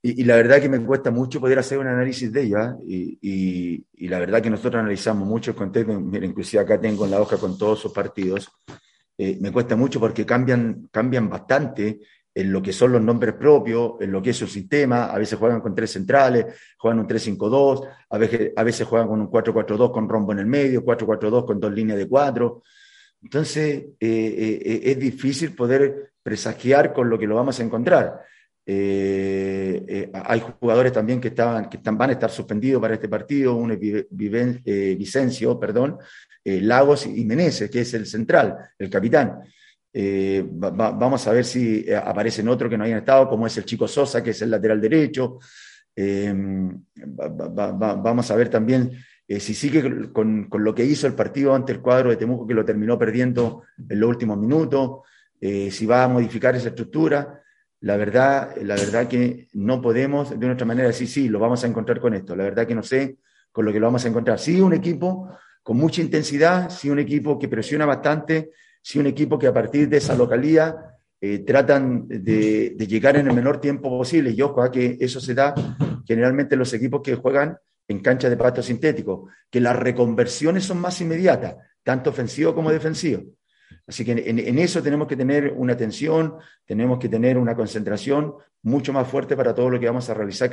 Y la verdad que me cuesta mucho poder hacer un análisis de ella, y la verdad que nosotros analizamos mucho el contexto. Mira, inclusive acá tengo en la hoja con todos sus partidos. Me cuesta mucho porque cambian bastante en lo que son los nombres propios, en lo que es su sistema. A veces juegan con tres centrales, juegan un 3-5-2, a veces juegan con un 4-4-2 con rombo en el medio, 4-4-2 con dos líneas de cuatro. Entonces, es difícil poder presagiar con lo que lo vamos a encontrar. Hay jugadores también van a estar suspendidos para este partido. Uno es Vicencio, perdón, Lagos y Meneses, que es el central, el capitán. Vamos a ver si aparecen otros que no hayan estado, como es el Chico Sosa, que es el lateral derecho. Vamos a ver también si sigue con lo que hizo el partido ante el cuadro de Temuco, que lo terminó perdiendo en los últimos minutos, si va a modificar esa estructura. La verdad que no podemos de una otra manera decir, sí, lo vamos a encontrar con esto. La verdad que no sé con lo que lo vamos a encontrar. Sí, un equipo con mucha intensidad, sí, un equipo que presiona bastante, sí, un equipo que a partir de esa localía tratan de llegar en el menor tiempo posible. Y ojo, que eso se da generalmente en los equipos que juegan en cancha de pasto sintético, que las reconversiones son más inmediatas, tanto ofensivo como defensivo. Así que en eso tenemos que tener una atención, tenemos que tener una concentración mucho más fuerte para todo lo que vamos a realizar